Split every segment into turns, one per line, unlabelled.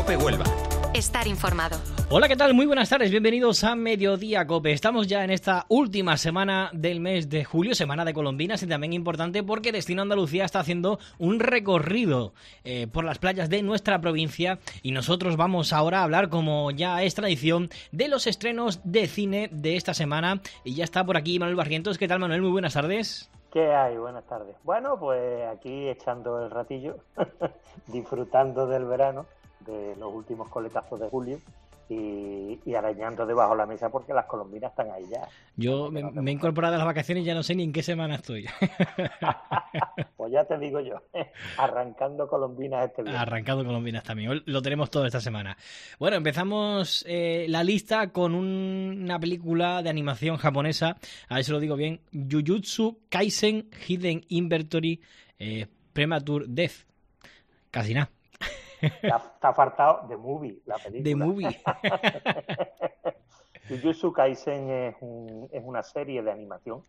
COPE Huelva.
Estar informado.
Hola, ¿qué tal? Muy buenas tardes, bienvenidos a Mediodía COPE. Estamos ya en esta última semana del mes de julio, semana de colombinas, y también importante porque Destino Andalucía está haciendo un recorrido por las playas de nuestra provincia, y nosotros vamos ahora a hablar, como ya es tradición, de los estrenos de cine de esta semana. Y ya está por aquí Manuel Barrientos. ¿Qué tal, Manuel? Muy buenas tardes.
¿Qué hay? Buenas tardes. Bueno, pues aquí echando el ratillo, disfrutando del verano, de los últimos coletazos de julio y arañando debajo de la mesa porque las colombinas están ahí ya.
Yo me he incorporado a las vacaciones y ya no sé ni en qué semana estoy.
Pues ya te digo yo, arrancando colombinas este viernes.
Arrancando colombinas también, hoy lo tenemos todo esta semana. Bueno, empezamos la lista con una película de animación japonesa, a ver si lo digo bien, Jujutsu Kaisen Hidden Inventory Premature Death. Casi nada.
Está faltado de Movie, la película.
De Movie.
Jujutsu Kaisen es una serie de animación,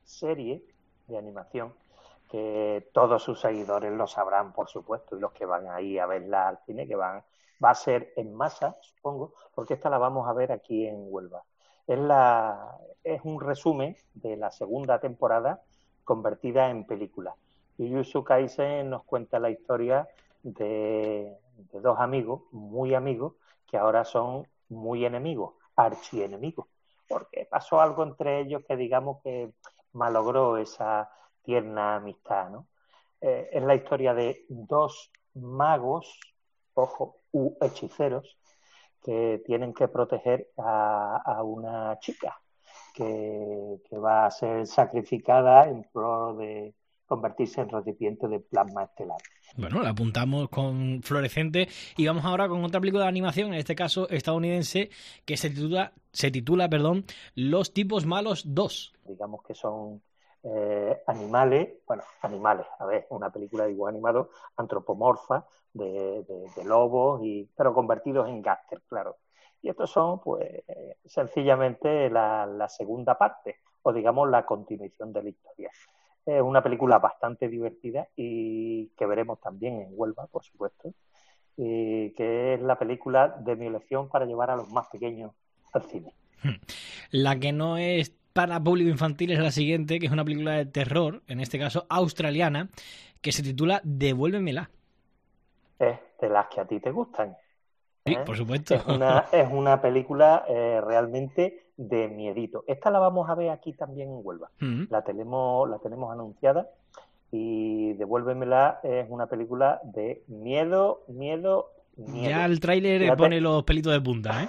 que todos sus seguidores lo sabrán, por supuesto, y los que van ahí a verla al cine, va a ser en masa, supongo, porque esta la vamos a ver aquí en Huelva. Es un resumen de la segunda temporada convertida en película. Jujutsu Kaisen nos cuenta la historia de dos amigos, muy amigos, que ahora son muy enemigos, archienemigos, porque pasó algo entre ellos que digamos que malogró esa tierna amistad, ¿no? Es la historia de dos magos, ojo, hechiceros, que tienen que proteger a una chica que va a ser sacrificada en pro de convertirse en recipiente de plasma estelar.
Bueno, la apuntamos con fluorescente y vamos ahora con otra película de animación, en este caso estadounidense, que se titula Los tipos malos 2.
Digamos que son animales, a ver, una película de dibujos animados antropomorfa de lobos, pero convertidos en gángster, claro. Y estos son, pues, sencillamente la segunda parte, o digamos la continuación de la historia. Es una película bastante divertida y que veremos también en Huelva, por supuesto, y que es la película de mi elección para llevar a los más pequeños al cine.
La que no es para público infantil es la siguiente, que es una película de terror, en este caso australiana, que se titula Devuélvemela.
Es de las que a ti te gustan.
Sí, por supuesto.
Es una película realmente de miedito. Esta la vamos a ver aquí también en Huelva. La tenemos anunciada, y Devuélvemela es una película de miedo.
Ya el tráiler pone los pelitos de punta, ¿eh?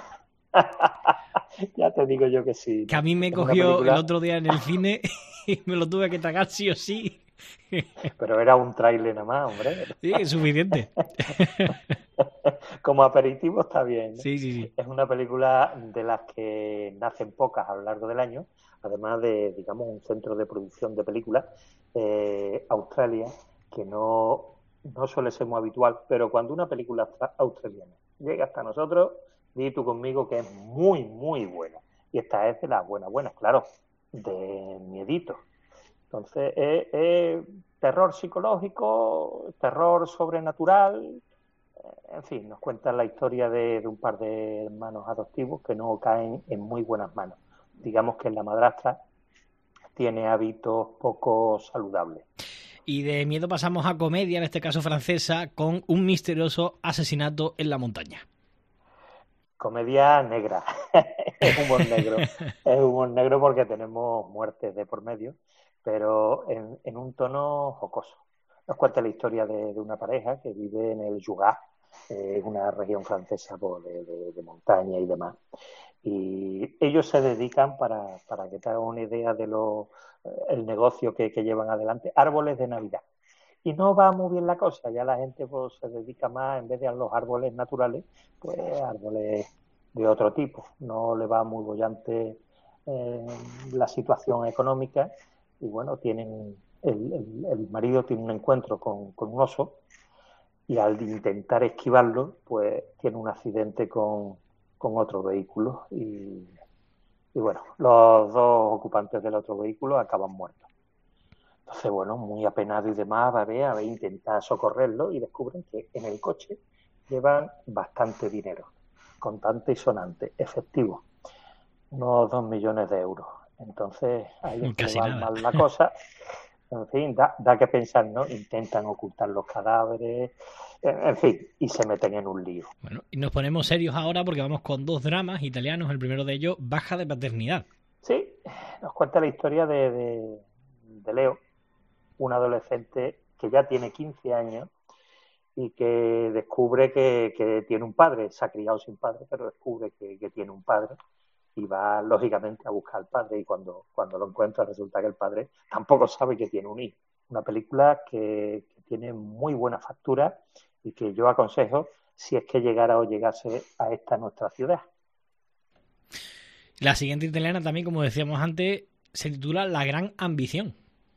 Ya te digo yo que sí.
Que a mí me cogió el otro día en el cine y me lo tuve que tragar sí o sí.
Pero era un tráiler nada más, hombre.
Sí, es suficiente.
Como aperitivo está bien, ¿no?
Sí.
Es una película de las que nacen pocas a lo largo del año, además de, digamos, un centro de producción de películas, Australia, que no suele ser muy habitual, pero cuando una película australiana llega hasta nosotros, di tú conmigo que es muy, muy buena. Y esta es de las buenas, claro, de miedito. Entonces, es terror psicológico, terror sobrenatural. En fin, nos cuenta la historia de un par de hermanos adoptivos que no caen en muy buenas manos. Digamos que la madrastra tiene hábitos poco saludables.
Y de miedo pasamos a comedia, en este caso francesa, con Un misterioso asesinato en la montaña.
Comedia negra, es humor negro. Es humor negro porque tenemos muertes de por medio, pero en un tono jocoso. Nos cuenta la historia de una pareja que vive en el Jura, una región francesa de montaña y demás. Y ellos se dedican, para que te hagas una idea de el negocio que llevan adelante, árboles de Navidad. Y no va muy bien la cosa, ya la gente pues se dedica más, en vez de a los árboles naturales, pues árboles de otro tipo. No le va muy bollante la situación económica, y bueno, el marido tiene un encuentro con un oso, y al intentar esquivarlo, pues tiene un accidente con otro vehículo, y bueno, los dos ocupantes del otro vehículo acaban muertos. Entonces, bueno, muy apenado y demás, va a ver, intentar socorrerlo, y descubren que en el coche llevan bastante dinero, contante y sonante, efectivo, unos 2 millones de euros. Entonces, ahí es que va mal la cosa. En fin, da que pensar, ¿no? Intentan ocultar los cadáveres, en fin, y se meten en un lío.
Bueno, y nos ponemos serios ahora porque vamos con 2 dramas italianos. El primero de ellos, Baja de paternidad.
Sí, nos cuenta la historia de Leo, un adolescente que ya tiene 15 años y que descubre que tiene un padre. Se ha criado sin padre, pero descubre que tiene un padre. Y va, lógicamente, a buscar al padre, y cuando lo encuentra resulta que el padre tampoco sabe que tiene un hijo. Una película que tiene muy buena factura y que yo aconsejo si es que llegara o llegase a esta nuestra ciudad.
La siguiente italiana también, como decíamos antes, se titula La gran ambición.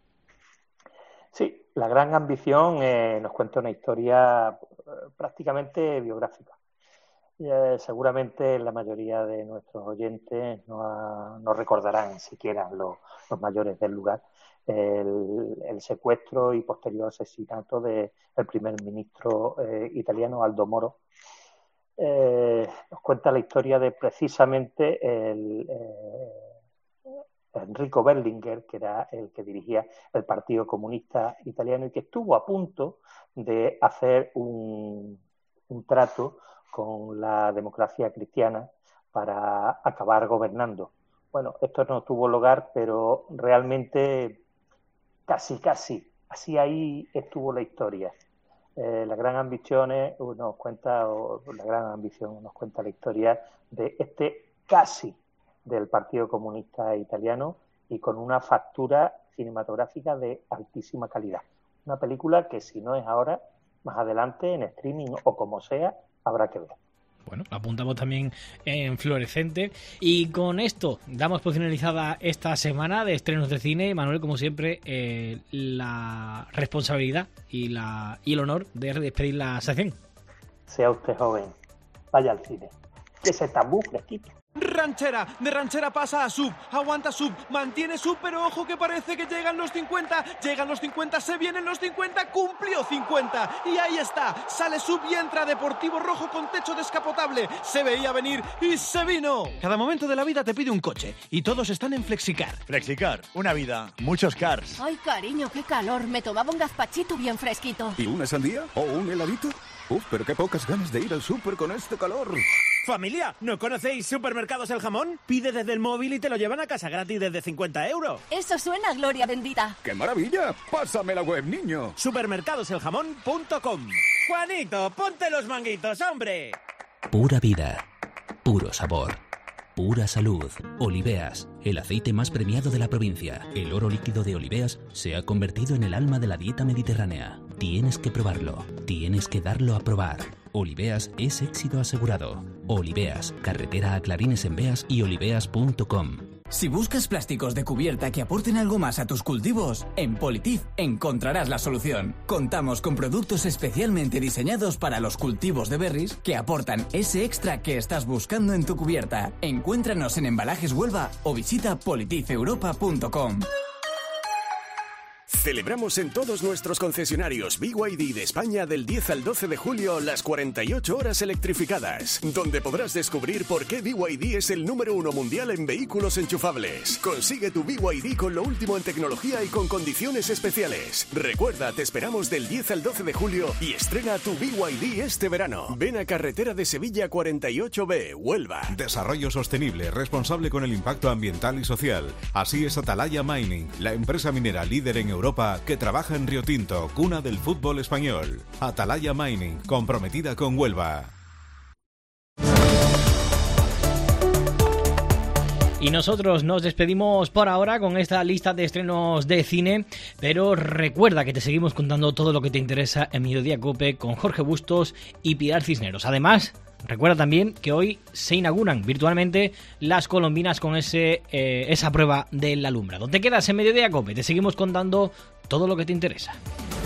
Sí, La gran ambición nos cuenta una historia prácticamente biográfica. Seguramente la mayoría de nuestros oyentes no recordarán siquiera los mayores del lugar el secuestro y posterior asesinato del primer ministro italiano Aldo Moro. Nos cuenta la historia de precisamente Enrico Berlinguer, que era el que dirigía el Partido Comunista Italiano y que estuvo a punto de hacer un trato con la democracia cristiana para acabar gobernando. Bueno, esto no tuvo lugar, pero realmente casi, así ahí estuvo la historia. La gran ambición nos cuenta la historia de este casi del Partido Comunista Italiano y con una factura cinematográfica de altísima calidad. Una película que si no es ahora, más adelante en streaming o como sea, habrá que ver.
Bueno, apuntamos también en Fluorescente. Y con esto damos por finalizada esta semana de estrenos de cine. Manuel, como siempre, la responsabilidad y el honor de despedir la sección.
Sea usted joven, vaya al cine. Ese tabú fresquito.
Ranchera, de ranchera pasa a sub, aguanta sub, mantiene sub, pero ojo que parece que llegan los 50, se vienen los 50, cumplió 50, y ahí está, sale sub y entra Deportivo Rojo con techo descapotable, se veía venir y se vino. Cada momento de la vida te pide un coche, y todos están en Flexicar.
Flexicar, una vida, muchos cars.
Ay, cariño, qué calor, me tomaba un gazpachito bien fresquito.
¿Y una sandía? ¿O un heladito? Pero qué pocas ganas de ir al súper con este calor.
Familia, ¿no conocéis Supermercados El Jamón? Pide desde el móvil y te lo llevan a casa gratis desde 50 €.
Eso suena a gloria bendita.
¡Qué maravilla! Pásame la web, niño.
Supermercadoseljamón.com. Juanito, ponte los manguitos, hombre.
Pura vida, puro sabor, pura salud. Oliveas, el aceite más premiado de la provincia. El oro líquido de Oliveas se ha convertido en el alma de la dieta mediterránea. Tienes que probarlo, tienes que darlo a probar. Oliveas es éxito asegurado. Oliveas, carretera a Clarines en Beas y oliveas.com.
Si buscas plásticos de cubierta que aporten algo más a tus cultivos, en Politif encontrarás la solución. Contamos con productos especialmente diseñados para los cultivos de berries que aportan ese extra que estás buscando en tu cubierta. Encuéntranos en Embalajes Huelva o visita politifeuropa.com.
Celebramos en todos nuestros concesionarios BYD de España del 10 al 12 de julio las 48 horas electrificadas, donde podrás descubrir por qué BYD es el número 1 mundial en vehículos enchufables. Consigue tu BYD con lo último en tecnología y con condiciones especiales. Recuerda, te esperamos del 10 al 12 de julio y estrena tu BYD este verano. Ven a Carretera de Sevilla 48B, Huelva.
Desarrollo sostenible, responsable con el impacto ambiental y social. Así es Atalaya Mining, la empresa minera líder en Europa que trabaja en Río Tinto, cuna del fútbol español. Atalaya Mining, comprometida con Huelva.
Y nosotros nos despedimos por ahora con esta lista de estrenos de cine, pero recuerda que te seguimos contando todo lo que te interesa en Mediodía Cope con Jorge Bustos y Pilar Cisneros. Además, recuerda también que hoy se inauguran virtualmente las colombinas con esa prueba del alumbrado. Te quedas en Mediodía Cope, te seguimos contando todo lo que te interesa.